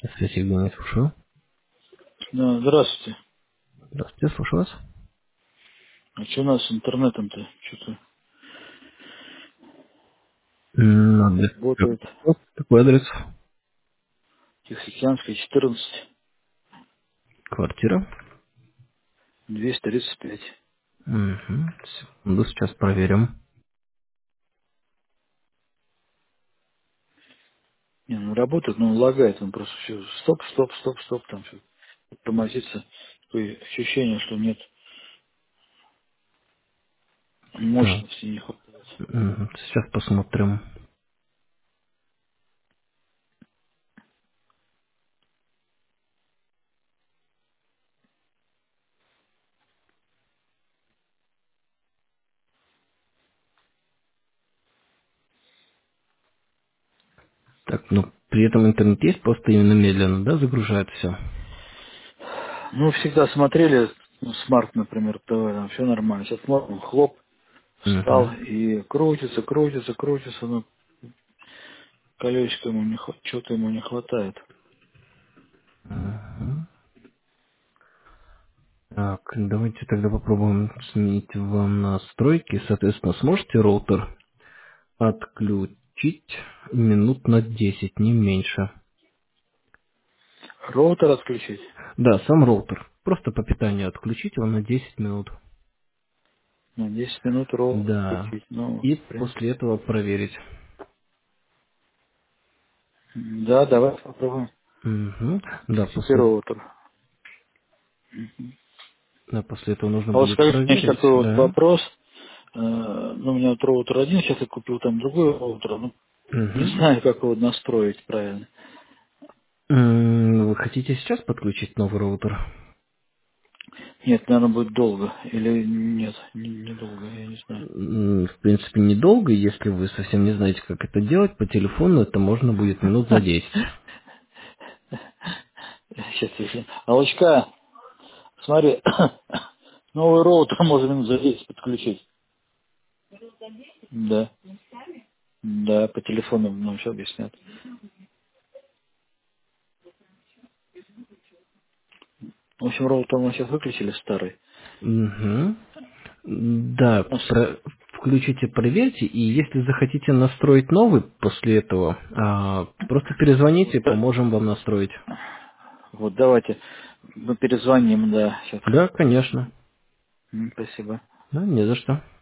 Связь Евгений, слушаю. Да, здравствуйте. Здравствуйте, слушаю вас. А что у нас с интернетом-то? Что-то Адрес. работает. Какой адрес? Тихоокеанская, 14, Квартира. 235. Угу. Секунду, сейчас проверим. Не, ну работает, но он лагает, он просто все стоп, стоп, стоп, стоп, там все тормозится. Такое ощущение, что нет Так, мощности, не хватает. сейчас посмотрим. Так, ну, при этом интернет есть, просто именно медленно, да, загружает все? Ну, всегда смотрели, ну, смарт, например, ТВ, там все нормально. Сейчас смотрим, он хлоп, Угу. встал и крутится, крутится, крутится, но колесико ему не что-то ему не хватает. Так, давайте тогда попробуем сменить вам настройки. Соответственно, сможете роутер отключить минут на 10, не меньше. Роутер отключить? Да, сам роутер. Просто по питанию отключить его на 10 минут. На 10 минут роутер Да. отключить. Ну, И в принципе. после этого проверить. Да, давай попробуем. Мгм. Да, Теперь роутер. после этого нужно А вот будет скажите мне проверить. такой вот Да. вопрос. Ну, у меня вот роутер один, сейчас я купил там другой роутер. Ну, не Мгм. знаю, как его настроить правильно. Вы хотите сейчас подключить новый роутер? Нет, наверное, будет долго. Или нет, недолго, я не знаю. В принципе, недолго. Если вы совсем не знаете, как это делать, по телефону это можно будет минут за 10. Сейчас, если... Аллочка, смотри, новый роутер можно минут за 10 подключить. Да, да, по телефону нам все объяснят. В общем, роутер мы сейчас выключили старый. Мгм. Да, У нас включите, проверьте, и если захотите настроить новый после этого, просто перезвоните, да, поможем вам настроить. вот давайте мы перезвоним, да, сейчас. Да, конечно. Спасибо. Да, не за что.